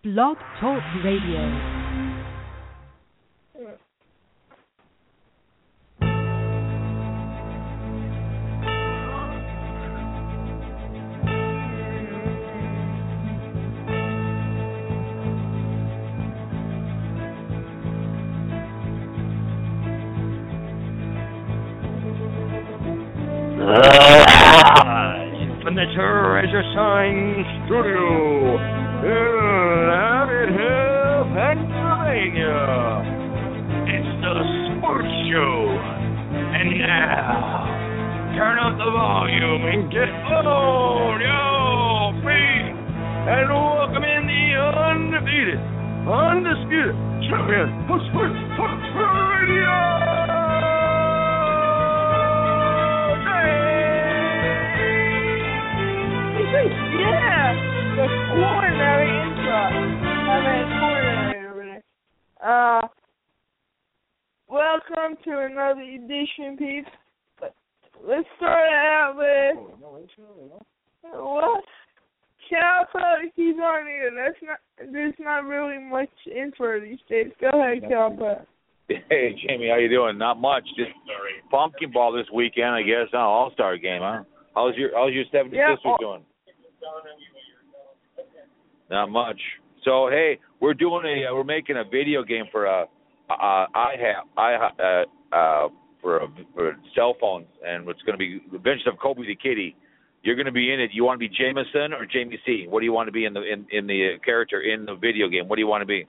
Blog Talk Radio. From the Treasure Sign Studio in Abbott Hill, Pennsylvania, it's the Sports Show. And now, turn up the volume and get on your feet. And welcome in the undefeated, undisputed champion of Sports Talk Radio. Yeah, the culinary intro. Culinary over there. Welcome to another edition, peeps. Let's start out with what? Calpa, he's on here. There's not really much info these days. Go ahead, Calpa. Hey, Jamie, how you doing? Not much. Just pumpkin ball this weekend, I guess. All-Star game, huh? How's your 76ers doing? Not much. So hey, we're making a video game for for cell phones, and it's going to be Adventures of Kobe the Kitty. You're going to be in it. You want to be Jameson or Jamie C? What do you want to be in the character in the video game? What do you want to be?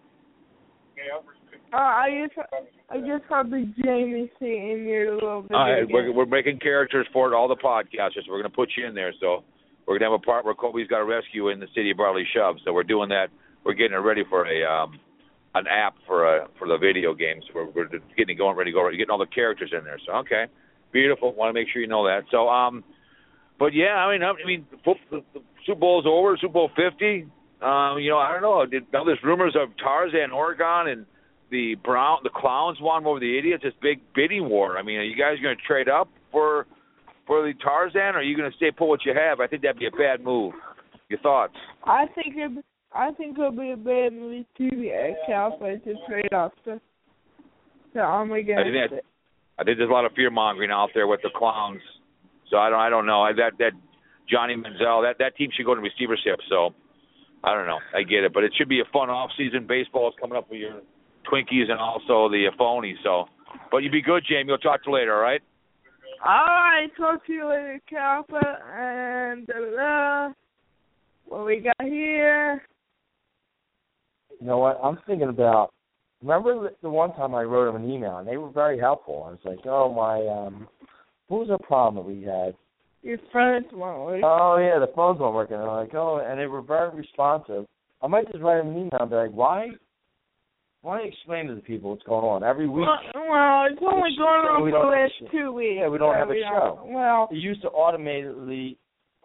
I just have the Jamie C in here a little bit. All right, we're making characters for all the podcasters. We're going to put you in there, so. We're going to have a part where Kobe's got a rescue in the city of Barley Shove. So we're doing that. We're getting it ready for an app for the video games. We're getting it going, ready to go. We're getting all the characters in there. So, okay. Beautiful. Want to make sure you know that. So, but, yeah, I mean, the Super Bowl's over, Super Bowl 50. I don't know. Now there's rumors of Tarzan, Oregon, and the Clowns won over the Idiots. This big bidding war. I mean, are you guys going to trade up for the Tarzan, or are you going to stay put what you have? I think that'd be a bad move. Your thoughts? I think it'll be a bad move too, Calpa, to trade off. So I'm against it. I think there's a lot of fear mongering out there with the Clowns. So I don't know. That Johnny Manziel, that team should go to receivership. So I don't know. I get it, but it should be a fun off season. Baseball is coming up with your Twinkies and also the phonies. So, but you be good, Jamie. We'll talk to you later. All right. All right, talk to you later, Calpa, and what we got here. You know what? I'm thinking about, remember the one time I wrote them an email, and they were very helpful. I was like, what was the problem that we had? Your phones weren't working. Oh, yeah, the phones weren't working. And I'm like, and they were very responsive. I might just write them an email and be like, why explain to the people what's going on every week? Well, it's only going on for the last 2 weeks. Yeah, we don't have a show. Well, it used to automatically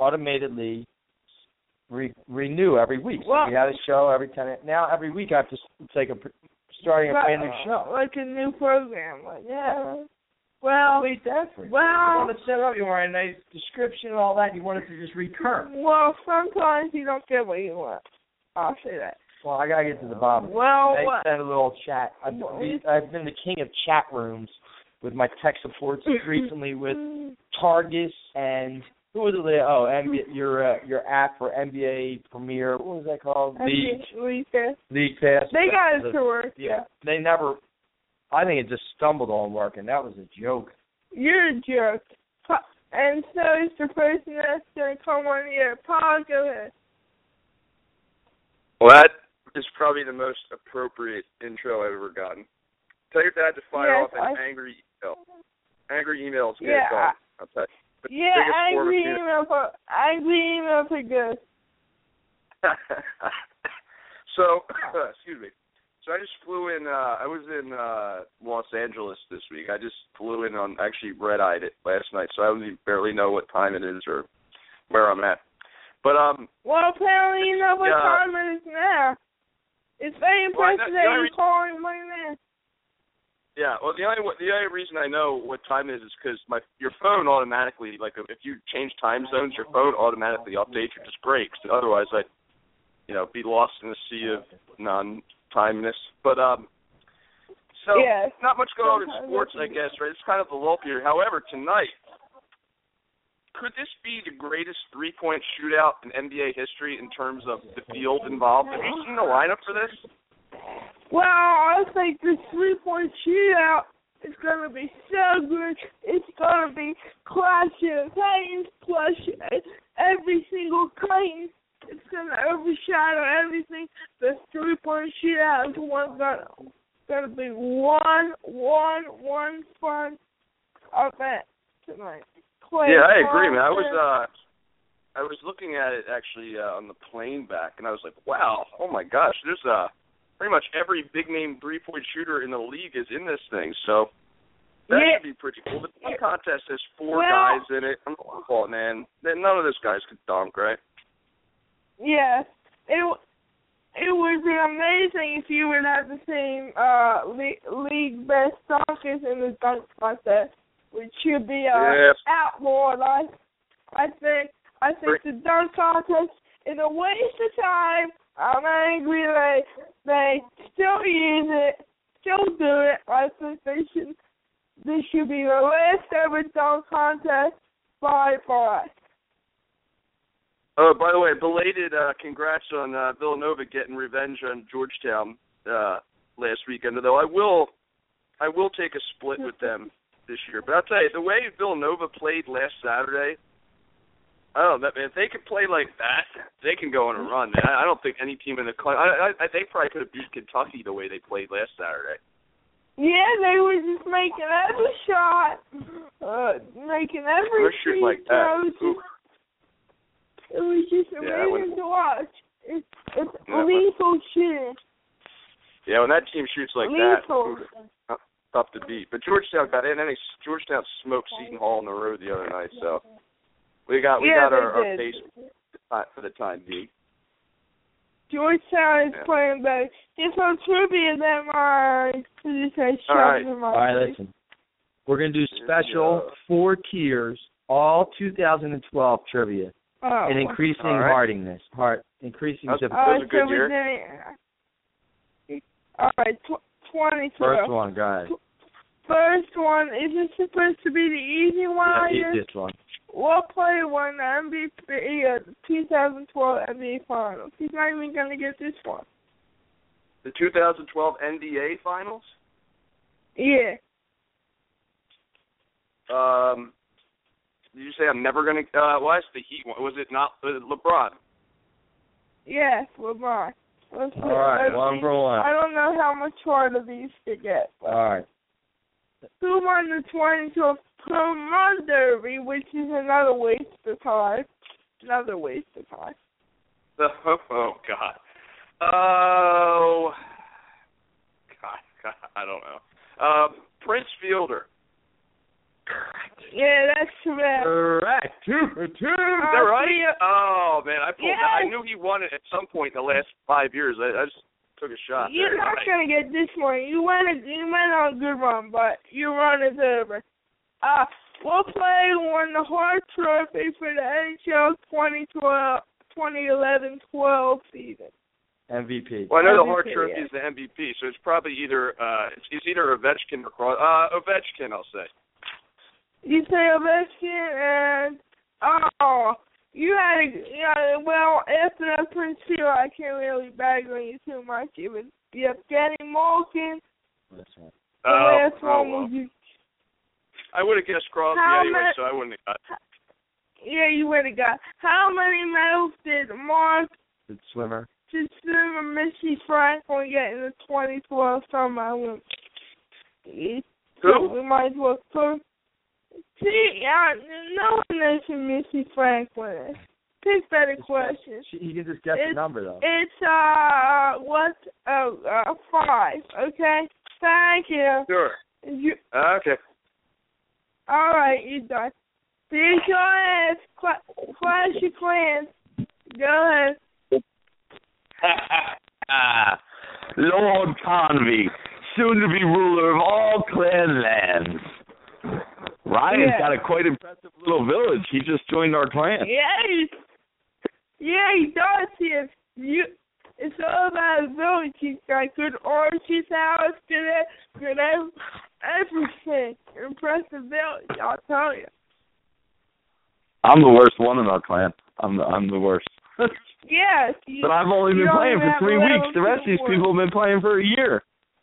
renew every week. Well, we had a show every 10. Now every week I have to starting a brand new show. Like a new program. Yeah. Well, wait, different. Well, you want to set up, you want a nice description and all that. You want it to just recur. Well, sometimes you don't get what you want. I'll say that. Well, I gotta get to the bottom. Well, I sent a little chat. I've been the king of chat rooms with my tech supports recently with Targus and who was it? Oh, your app for NBA Premier. What was that called? League Pass. League Pass. They got it to work. Yeah. They never. I think it just stumbled on working. That was a joke. You're a joke. And so is the person that's going to come on here. Paul, go ahead. Well, that is probably the most appropriate intro I've ever gotten. Tell your dad to fire off an angry email. Angry emails get it done. I'll tell you. Angry emails are good. So, excuse me. So I just flew in, I was in Los Angeles this week. I just flew in actually red-eyed it last night, so I barely know what time it is or where I'm at. But, well, apparently you know what time it is now. It's very impressive that you're calling right now. Yeah, well, the only reason I know what time it is because your phone automatically, like if you change time zones, your phone automatically updates or just breaks. Otherwise, be lost in the sea of non-timeness. But so yes. Not much going on in sports, I guess, right? It's kind of a lull period. However, tonight, could this be the greatest three-point shootout in NBA history in terms of the field involved? Have you seen the lineup for this? Well, I think the three-point shootout is going to be so good. It's going to be Clash of Titans, plus every single Titan. It's going to overshadow everything. The three-point shootout is going to be one fun event tonight. Yeah, I agree, man. I was looking at it actually on the plane back, and I was like, wow, oh my gosh, there's pretty much every big-name three-point shooter in the league is in this thing, so that should be pretty cool. The dunk contest has four guys in it. I'm like, man, none of those guys could dunk, right? Yes. It would be amazing if you would have the same league best dunkers in the dunk contest, which should be outlawed. I think the dunk contest is a waste of time. I'm angry they still use it, still do it. I think this should be the last ever dunk contest by us. Oh, by the way, belated congrats on Villanova getting revenge on Georgetown last weekend. Though I will take a split with them this year. But I'll tell you, the way Villanova played last Saturday, I don't know, man. If they can play like that, they can go on a run, man. I don't think any team in the country. They probably could have beat Kentucky the way they played last Saturday. Yeah, they were just making every shot, making every shoot like that. It was just amazing to watch. It's lethal shooting. Yeah, when that team shoots like that, tough to beat. But Georgetown got in, and Georgetown smoked Seton Hall on the road the other night, so we got our pace for the time being. Georgetown is playing better. It's on trivia that my producer has shown in my All right, listen. We're going to do special 4 tiers, all 2012 trivia. And increasing hardiness. Increasing difficulty. Those are good years. All right, 2012. First one, guys. First one, is it supposed to be the easy one? Yeah, easiest one. What player won the MVP, 2012 NBA Finals? He's not even going to get this one. The 2012 NBA Finals? Yeah. Did you say I'm never going to watch the Heat one? Was it not LeBron? Yes, LeBron. All right, one for one. I don't know how much harder these could get. All right. Who won the 2012 Home Run Derby, which is another waste of time. Another waste of time. Oh, God. Oh, God, I don't know. Prince Fielder. Yeah, that's correct. Correct. 2 for 2. Is that right? Oh, man, I knew he won it at some point in the last 5 years. I just took a shot. You're not going to get this one. You went on a good run, but your run is over. What player won the Hart Trophy for the NHL 2011-12 season? MVP. Well, I know the Hart Trophy is the MVP, so it's probably either Ovechkin or Ovechkin, I'll say. You say Ovechkin, and you had well, after that Prince Fielder, I can't really bag on you too much. It was Evgeny Malkin. That's right. The last one was you. I would have guessed Crosby anyway, so I wouldn't have got. Yeah, you would have got. How many medals did Mark? Good swimmer. Missy Franklin get in the 2012 Summer Olympics? Who? So we might as well put. See, no one knows who Missy Franklin is. Pick better questions. You can just guess the number, though. It's, 5, okay? Thank you. Sure. Okay. All right, you're done. Here's your ass. Clash your clans. Go ahead. Lord Convy, soon to be ruler of all clan lands. Ryan's got a quite impressive little village. He just joined our clan. Yeah, he does. It's all about ability. He's got good orchard hours, good everything. Impressive ability, I'll tell you. I'm the worst one in our clan. I'm the worst. Yes. But I've only been playing for 3 weeks. The rest of these people have been playing for a year.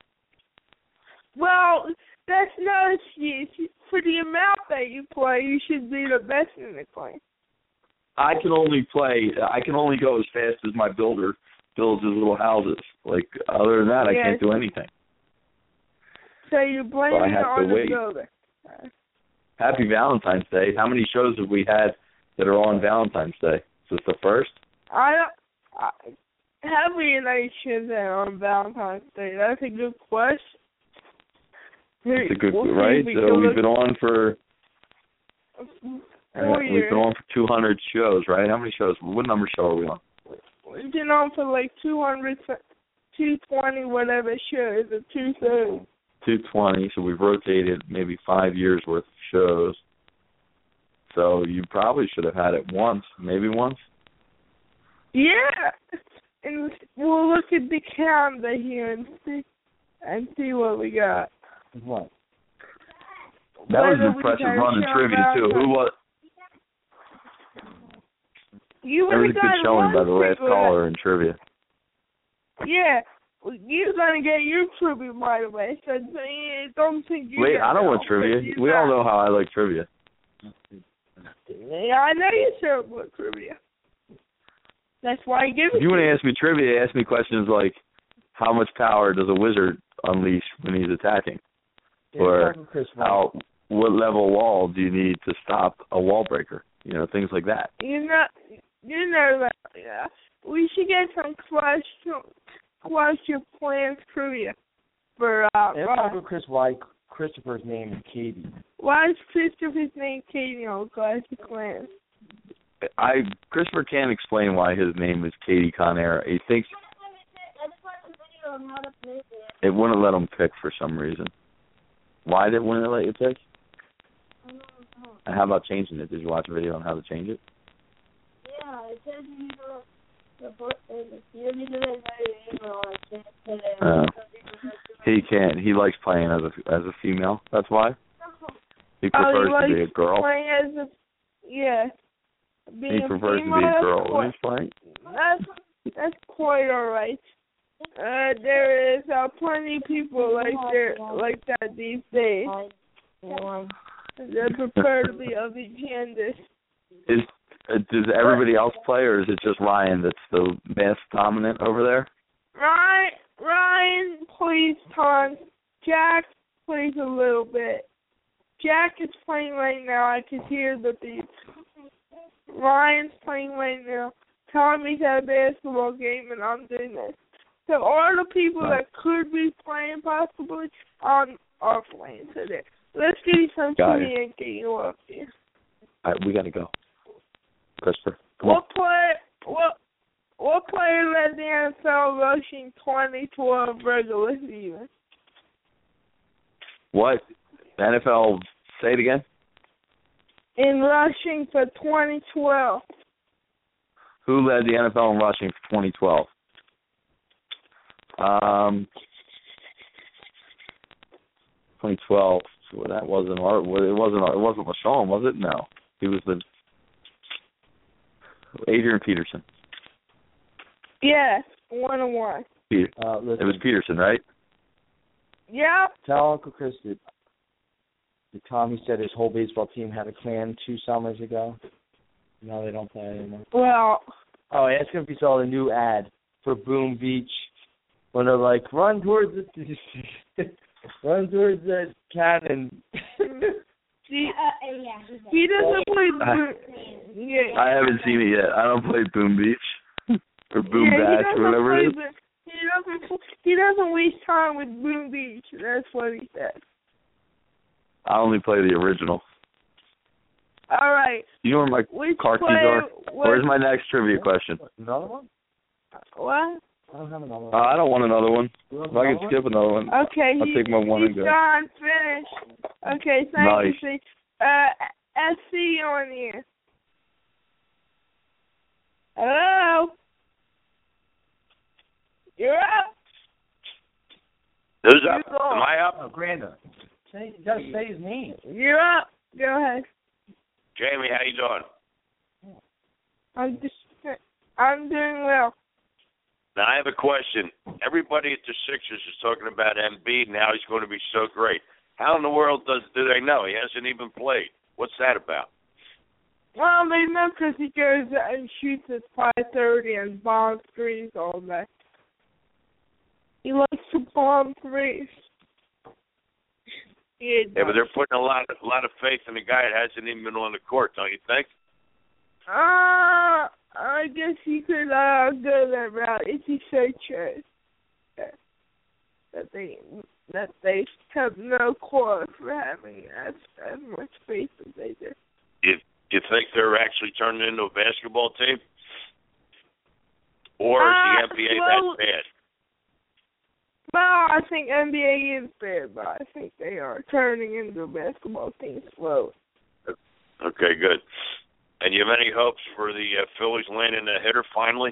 Well, that's no excuse. For the amount that you play, you should be the best in the clan. I can only go as fast as my builder builds his little houses. Like, other than that, I can't do anything. So you blame it on the builder. Happy Valentine's Day. How many shows have we had that are on Valentine's Day? Is this the first? Have we any shows that are on Valentine's Day? That's a good question. It's a good, right? So we've been on for 4 years. We've been on for 200 shows, right? How many shows? What number show are we on? We've been on for like 200, 220, whatever shows, or 230. 220, so we've rotated maybe 5 years worth of shows. So you probably should have had it once, maybe once. Yeah, and we'll look at the calendar here and see what we got. What? That was an impressive run in trivia too. Who was? There was a good showing by the last caller in trivia. Yeah. You're going to get your trivia right away, so don't think you... Wait, I don't want trivia. We all know how I like trivia. Yeah, I know you said about trivia. That's why I give it to you. If you want to ask me trivia, ask me questions like, how much power does a wizard unleash when he's attacking? Or what level wall do you need to stop a wall breaker? You know, things like that. You know that, yeah. We should get some question plans trivia for Chris, why Christopher's name is Katie. Why is Christopher's name Katie on Clash of Clans? Christopher can't explain why his name is Katie Conera. He thinks it wouldn't let him pick for some reason. Why wouldn't it let you pick? And how about changing it? Did you watch a video on how to change it? Yeah, it says he can't. He likes playing as a female. That's why. He prefers to be a girl. He prefers to be a girl when he's playing. That's quite all right. There is plenty of people like that these days. They prefer to be of the gender. Does everybody else play, or is it just Ryan that's the mass dominant over there? Ryan plays tons. Jack plays a little bit. Jack is playing right now. I can hear the beats. Ryan's playing right now. Tommy's at a basketball game, and I'm doing this. So all the people that could be playing possibly are playing today. Let's get you some tea and get you up here. All right, we got to go. Christopher, come on. What player led the NFL rushing 2012 regular season? What? The NFL, say it again? In rushing for 2012. Who led the NFL in rushing for 2012? 2012. So that wasn't it wasn't LaShawn, was it? No. He was Adrian Peterson. Yeah, 1-1. It was Peterson, right? Yeah. Tell Uncle Chris that Tommy said his whole baseball team had a clan 2 summers ago. Now they don't play anymore. Well. Oh, ask him if he saw the new ad for Boom Beach when they're like, run towards the cannon. He doesn't play Boom. Yeah. I haven't seen it yet. I don't play Boom Beach or Boom Bash or whatever it is. He doesn't waste time with Boom Beach. That's what he said. I only play the original. All right. You know where my car keys are? Where's my next trivia question? Another one? What? I don't have another one. I don't want another one. If I can skip another one, okay, I'll take my one and go. Done. Finished. Okay, thank you. SC on here. Hello? You're up. Who's up? Am I up? Oh, Granda. You gotta say his name. You're up. Go ahead. Jamie, how you doing? I'm doing well. Now, I have a question. Everybody at the Sixers is talking about Embiid and how he's going to be so great. How in the world do they know? He hasn't even played. What's that about? Well, they know because he goes and shoots at 5:30 and bomb threes all day. He likes to bomb threes. Yeah, but they're putting a lot of faith in a guy that hasn't even been on the court, don't you think? I guess you could go that route if you so chose. That they have no cause for having as much faith as they do. You think they're actually turning into a basketball team? Or is the NBA that bad? Well, I think NBA is bad, but I think they are turning into a basketball team slowly. Okay, good. And you have any hopes for the Phillies landing a hitter finally?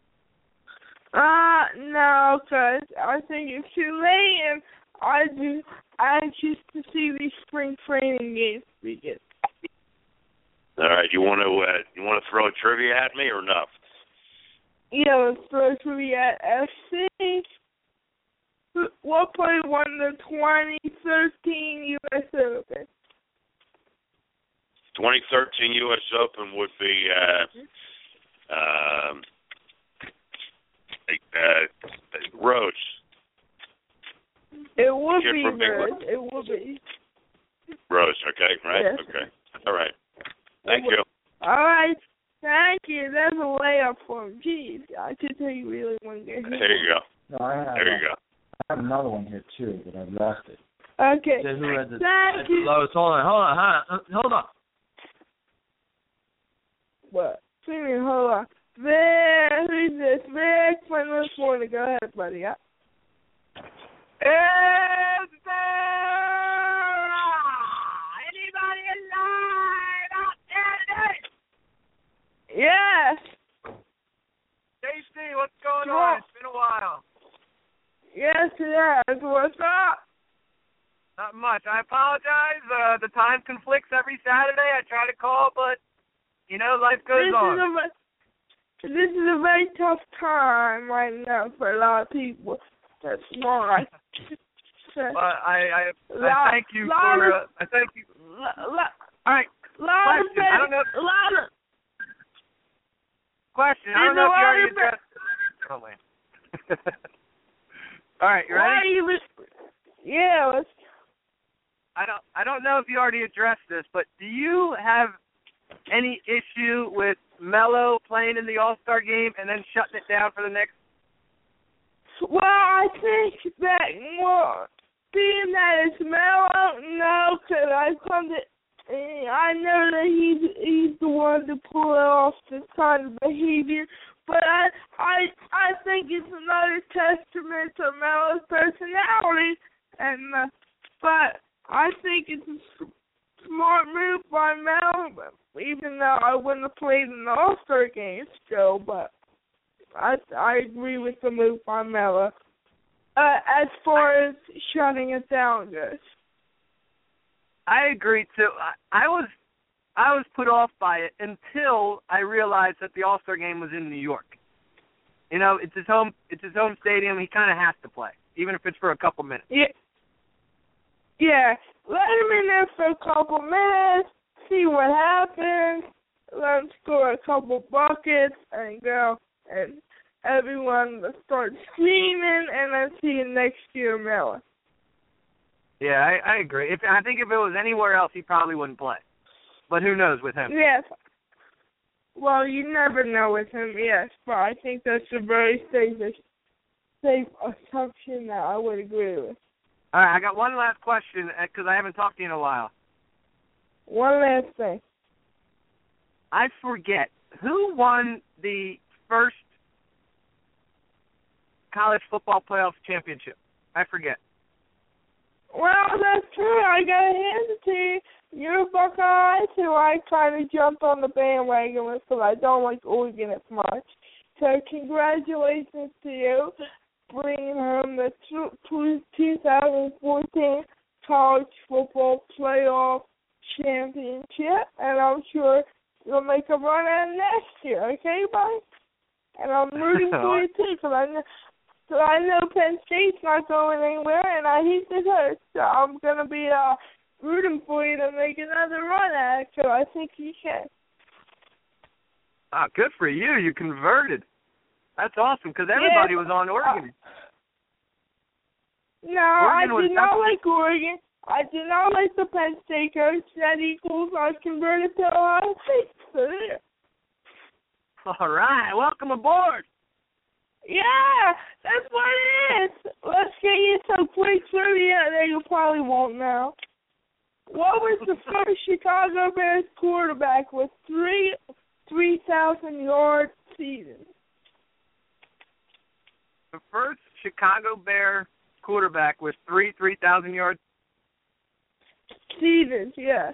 No, because I think it's too late, and I'm anxious to see these spring training games begin. All right, you want to throw a trivia at me or no? Yeah, let's throw a trivia at FC. What player won the 2013 U.S. Open? 2013 U.S. Open would be Rose. It would be Rose. It would be Rose. Okay, right? Yes. Okay. All right. Thank you. All right. Thank you. That's a layup for him. Jeez, I could tell you really want to get hit. There you go. No, there you go. I have another one here, too, but I've lost it. Okay. So who had the Thank you. lowest? Hold on. What? Hold on. Vic, who's this? Vic from this morning. Go ahead, buddy. Yeah. Is there anybody alive out there today? Yes. JC, what's going on? It's been a while. Yes, it has. What's up? Not much. I apologize. The time conflicts every Saturday. I try to call, but, life goes on. This is a very tough time right now for a lot of people. That's why. But I thank you for. I thank you. All right. Question. I don't know. Question. I don't know if you already addressed. Oh man. All right. You ready? Yeah. Let's. I don't know if you already addressed this, but do you have any issue with Melo playing in the All-Star game and then shutting it down for the next? Well, I think that, being that it's Melo, no, because I know that he's the one to pull off this kind of behavior, but I think it's another testament to Melo's personality, and but I think it's a smart move by Melo, even though I wouldn't have played in the All-Star game still, but I agree with the move by Melo. As far as shutting it down goes. I agree too. I was put off by it until I realized that the All-Star game was in New York. It's his home stadium. He kind of has to play, even if it's for a couple minutes. Yeah. Let him in there for a couple minutes, see what happens, let him score a couple buckets, and go. And everyone will start screaming, and then see you next year, Melo. Yeah, I agree. I think if it was anywhere else, he probably wouldn't play. But who knows with him? Yes. Well, you never know with him, yes. But I think that's a very safe assumption that I would agree with. All right, I got one last question because I haven't talked to you in a while. One last thing. I forget. Who won the first college football playoff championship? I forget. Well, that's true. I got to hand it to you. You're Buckeyes, who I kind of jumped on the bandwagon with because I don't like Oregon as much. So congratulations to you. bringing home the 2014 College Football Playoff Championship, and I'm sure you'll make a run at it next year, okay, buddy? And I'm rooting for you, too, because I know Penn State's not going anywhere, and I hate the Hood, so I'm going to be rooting for you to make another run at it, because I think you can. Ah, good for you. You converted. That's awesome, because everybody was on Oregon. No, I did not like Oregon. I did not like the Penn State coach. That equals I converted to Ohio State. So there. All right. Welcome aboard. Yeah, that's what it is. Let's get you some quick trivia that you probably won't know. What was the first Chicago Bears quarterback with 3,000-yard seasons? The first Chicago Bear quarterback with 3,000-yard seasons, yes.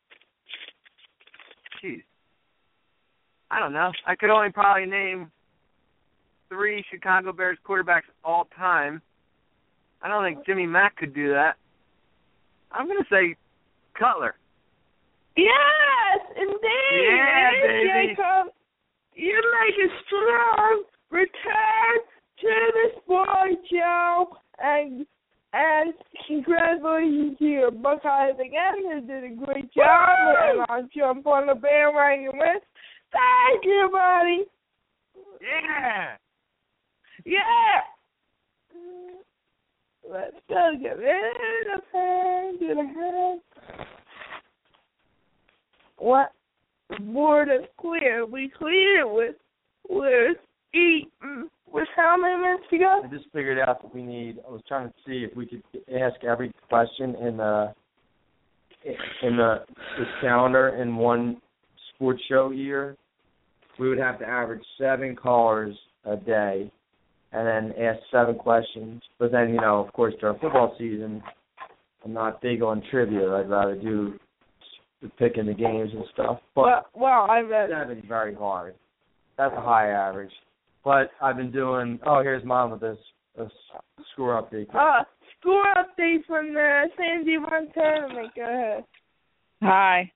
Jeez. I don't know. I could only probably name 3 Chicago Bears quarterbacks all time. I don't think Jimmy Mack could do that. I'm going to say Cutler. Yes, indeed. Yeah, baby. Jacob. You make a strong return to the sport, Joe, and congratulations to your Buckeyes again. You did a great job, and I'll jump on the bandwagon with. Thank you, buddy. Yeah. Yeah. Let's go get rid of hand to the hand. What? The board is clear. We cleared it with Eaton. With how many minutes to go? I just figured out that I was trying to see if we could ask every question in this calendar in one sports show year. We would have to average 7 callers a day and then ask 7 questions. But then, of course, during football season, I'm not big on trivia. I'd rather do the picking the games and stuff. But I bet 7 is very hard. That's a high average. But I've been doing, here's Mom with this score update. Score update from the San Diego tournament. Go ahead. Hi.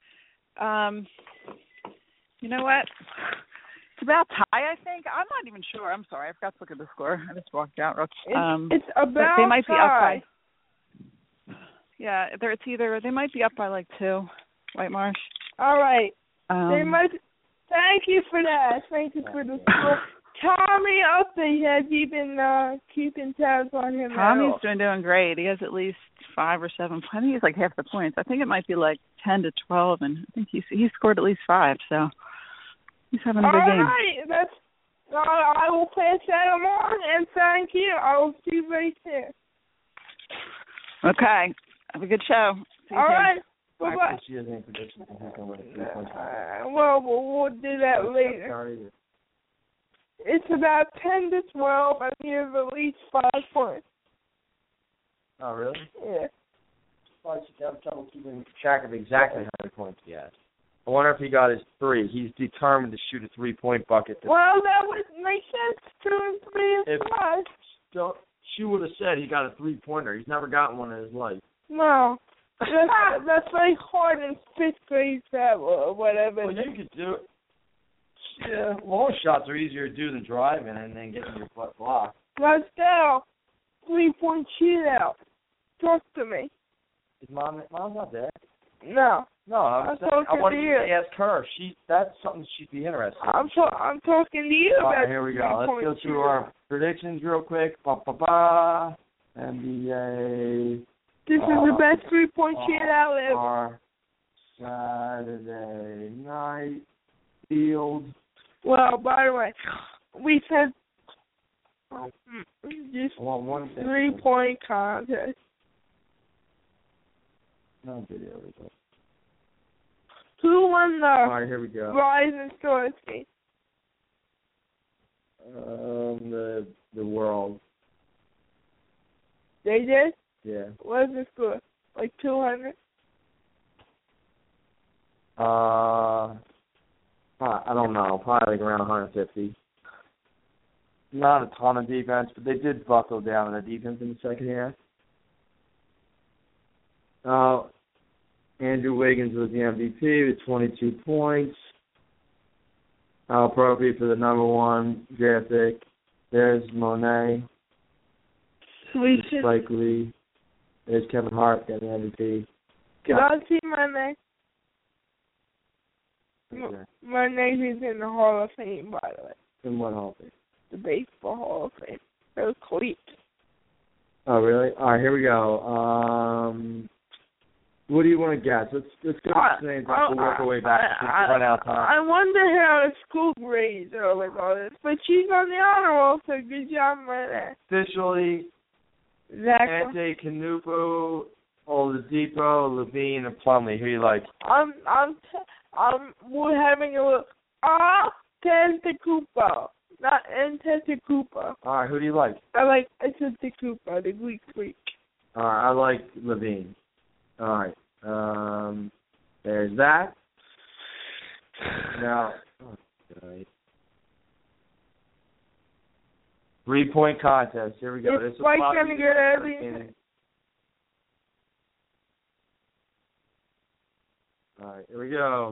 You know what? It's about tie, I think. I'm not even sure. I'm sorry. I forgot to look at the score. I just walked out. It's about they might tie. Be up by, yeah, they might be up by like 2, White Marsh. All right. Thank you for that. Thank you for the score. Tommy update. Has he been keeping tabs on him? Tommy's doing great. He has at least 5 or 7. I think he's like half the points. I think it might be like 10 to 12, and I think he scored at least 5. So he's having a good game. All right. I will pass that along, and thank you. I will see you very soon. Okay. Have a good show. See you All soon. right. Bye-bye. She has any predictions of who's going to win 3 points. Well, we'll do that later. It's about 10 to 12, and he has at least 5 points. Oh, really? Yeah. I should have trouble keeping track of exactly how many points he has. I wonder if he got his 3. He's determined to shoot a 3-point bucket. Well, that would make sense. 2 and 3 and 5. So she would have said he got a 3-pointer. He's never gotten one in his life. No. That's very hard in 5th grade or whatever. Well, you could do it. Yeah, long shots are easier to do than driving and then getting your butt blocked. Let's go. 3-point shootout. Talk to me. Is Mom's not there? No. No, I wanted to you. To ask her. That's something she'd be interested in. I'm talking to you about. All right, here we go. Let's go through our predictions real quick. NBA. This is the best 3-point shootout ever. Our Saturday night field. Well, by the way, we said just 3-point contest. No video results. Who won the All right, here we go. Rise and Stars game? The world. They did? Yeah. What was the score? Like 200? I don't know. Probably like around 150. not a ton of defense, but they did buckle down on the defense in the second half. Andrew Wiggins was the MVP with 22 points. How appropriate for the number one draft pick. There's Monet. Sweet. Spike Lee. There's Kevin Hart getting the MVP. Can I see Monet? Monet is in the Hall of Fame, by the way. In what Hall of Fame? The Baseball Hall of Fame. Those cleats. Oh, really? All right, here we go. What do you want to guess? Let's go to the names. We'll work our way back. Run out of time. I wonder how the school grades are with all this, but she's on the honor roll, so good job, Monet. Officially, Ante, Canupo, Oladipo, Levine, and Plumlee. Who do you like? We're having a look. Antetokounmpo, not Antetokounmpo. All right, who do you like? I like Antetokounmpo, the Greek freak. All right, I like Levine. All right, there's that. Now, 3-point contest. Here we go. This is Mike's gonna get everything. All right, here we go.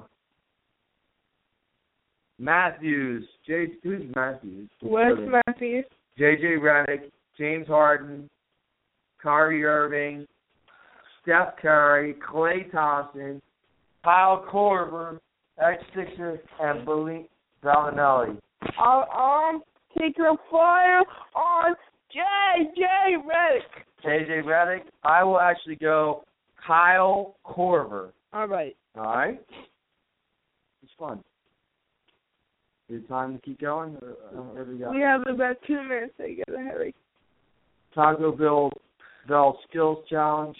Matthews. Who's Matthews? Wes Matthews. J.J. Redick, James Harden, Kyrie Irving, Steph Curry, Klay Thompson, Kyle Korver, ex-Sixer, and Billy Bellinelli. I'm taking a flyer on J.J. Redick. J.J. Redick. I will actually go Kyle Korver. All right. All right. It's fun. Is it time to keep going? We have about 2 minutes to get a hurry. Taco Bell Skills Challenge.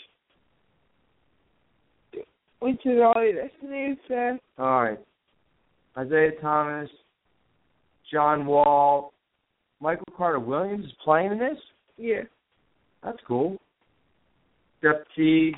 Which is all this news says. All right. Isaiah Thomas, John Wall, Michael Carter Williams is playing in this? Yeah. That's cool. Jeff Teague.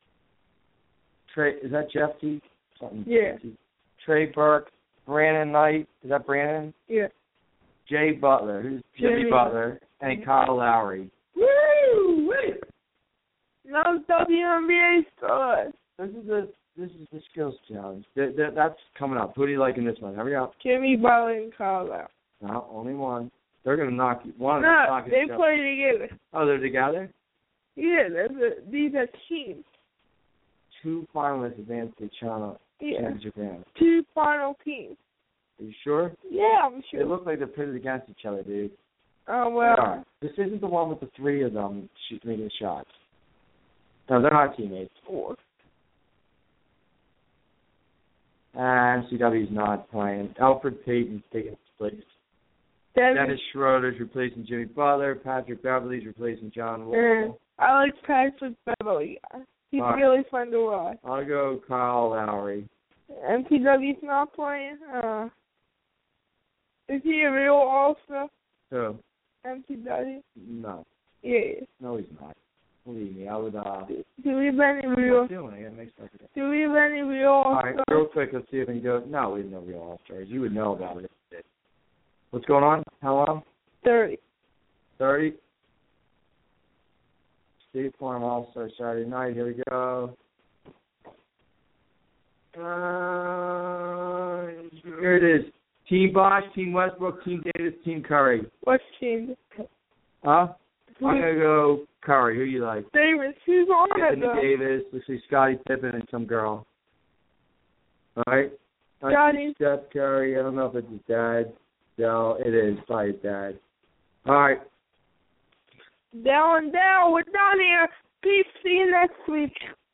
Is that Jeff Teague? Something. Yeah. Trey Burke. Brandon Knight. Is that Brandon? Yeah. Jay Butler. Who's Jimmy Butler? And Kyle Lowry. Woo! Wait. No WNBA stars. This is the skills challenge. That's coming up. Who do you like in this one? Hurry up. Jimmy Butler and Kyle Lowry. No, only one. They're going to knock you. One. No, they play together. Oh, they're together? Yeah, these are teams. 2 finalists advanced to China and Japan. 2 final teams. Are you sure? Yeah, I'm sure. They look like they're pitted against each other, dude. Oh, well. This isn't the one with the 3 of them making shots. No, they're not teammates. 4. And CW's not playing. Alfred Payton's taking his place. Dennis Schroeder's replacing Jimmy Butler. Patrick Beverly's replacing John Wall. I like Patrick Beverly. He's really fun to watch. I'll go Kyle Lowry. MPW's not playing? Is he a real all-star? Who? MPW? No. Yeah. No, he's not. Believe me, I would. Do we have any real? Do we have any real all-stars? All right, real quick, let's see if we can go. No, we have no real all-stars. You would know about it. What's going on? How long? 30. 30? State Farm All-Star Saturday night. Here we go. Here it is. Team Bosh, Team Westbrook, Team Davis, Team Curry. What's team? Huh? I'm going to go Curry. Who you like? Davis. Who's on it, though? Davis. Let's see, Scottie Pippen and some girl. All right? Scottie. Steph Curry. I don't know if it's his dad. No, it is by his dad. All right. Down, we're done here. Peace. See you next week.